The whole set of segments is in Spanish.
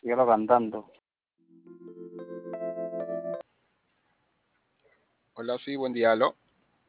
Yo lo cantando. Hola, sí, buen día, aló.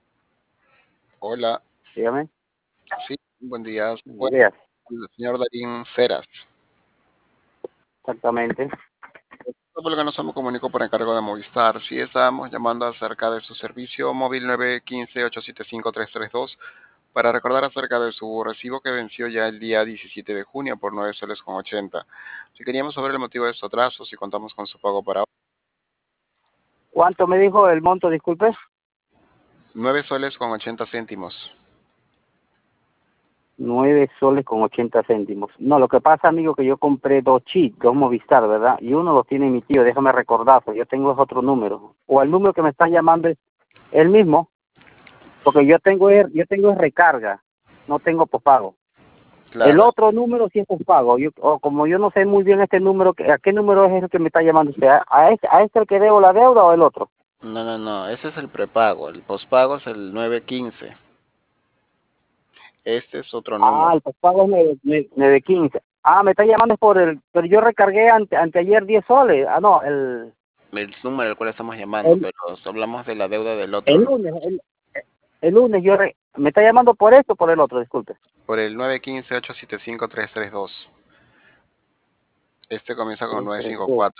Hola, Dígame. sí, buen día. Buenos Bueno, días. el señor Darín Ceras. Exactamente. Por lo que nos me comunicó por encargo de Movistar. Sí, estábamos llamando acerca de su servicio móvil 915-875-332 para recordar acerca de su recibo que venció ya el día 17 de junio por 9 soles con 80. Si queríamos saber el motivo de su atraso, si contamos con su pago para ahora. ¿Cuánto me dijo el monto, disculpe? 9 soles con 80 céntimos. 9 soles con 80 céntimos. No, lo que pasa, amigo, que yo compré dos chips, dos Movistar, ¿verdad? Y uno lo tiene mi tío, déjame recordar, pues yo tengo ese otro número. O el número que me está llamando es el mismo, porque yo tengo recarga, no tengo pospago. El Claro, otro número sí es pospago. O como yo no sé muy bien este número, ¿a qué número es el que me está llamando usted? ¿A este el que debo la deuda o el otro? no, ese es el prepago. El pospago es el 915. Este es otro Ah, número. el pospago es 915. Ah, me está llamando pero yo recargué anteayer 10 soles. Ah, no, El número al cual estamos llamando, el, pero hablamos de la deuda del otro, el lunes, el lunes me está llamando por esto o por el otro, disculpe. por el 915-875-332. Este comienza con 332. 954.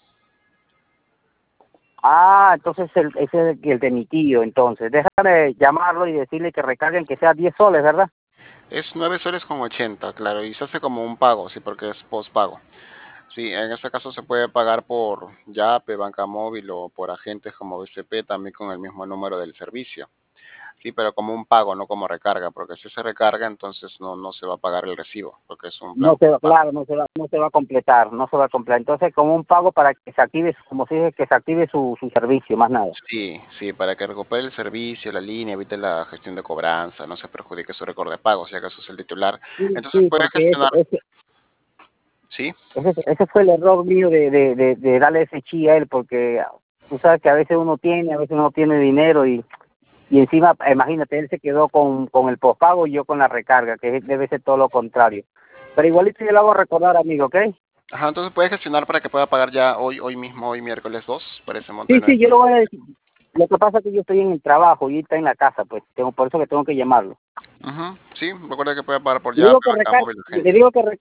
Ah, entonces ese es el de mi tío, entonces. Déjame llamarlo y decirle que recarguen que sea 10 soles, ¿verdad? Es 9 soles con 80, claro, y se hace como un pago, sí, porque es postpago. Sí, en este caso se puede pagar por Yape, Banca Móvil o por agentes como BCP, también con el mismo número del servicio. Sí, pero como un pago, no como recarga, porque si se recarga, entonces no se va a pagar el recibo, porque es un plan No se va, postpago. claro, no se va a completar, no se va a completar. Entonces, como un pago para que se active, como se dice, que se active su servicio, más nada. Sí, para que recupere el servicio, la línea, evite la gestión de cobranza, no se perjudique su récord de pago, si acaso es el titular. Sí, Entonces sí, puede porque gestionar, sí, ese fue el error mío de darle ese chi a él, porque tú sabes que a veces uno tiene, a veces no tiene dinero y encima, imagínate, él se quedó con el pospago y yo con la recarga, que debe ser todo lo contrario. Pero igualito yo lo hago recordar, amigo, ¿ok? ajá, entonces puede gestionar para que pueda pagar ya hoy mismo, hoy miércoles 2 por ese monto de Sí, sí, yo lo 915. voy a decir. Lo que pasa es que yo estoy en el trabajo y él está en la casa, pues, por eso que tengo que llamarlo. Ujú, sí, recuerda que puede pagar por Le digo Yape, que Banca Móvil, le agencia. digo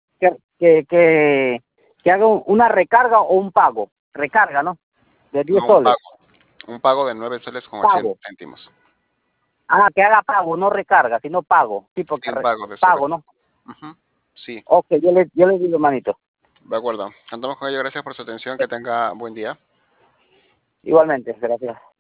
que haga una recarga o un pago. Recarga, ¿no? De 10 No, soles. un pago de 9 soles con 80 Pago. céntimos. Ah, que haga pago, no recarga, sino pago. Sí, Sí, porque un pago de pago, soles. ¿no? Ujú, sí, Ok, yo le digo, manito. de acuerdo. Contamos con ello, gracias por su atención, que tenga buen día. Igualmente, gracias.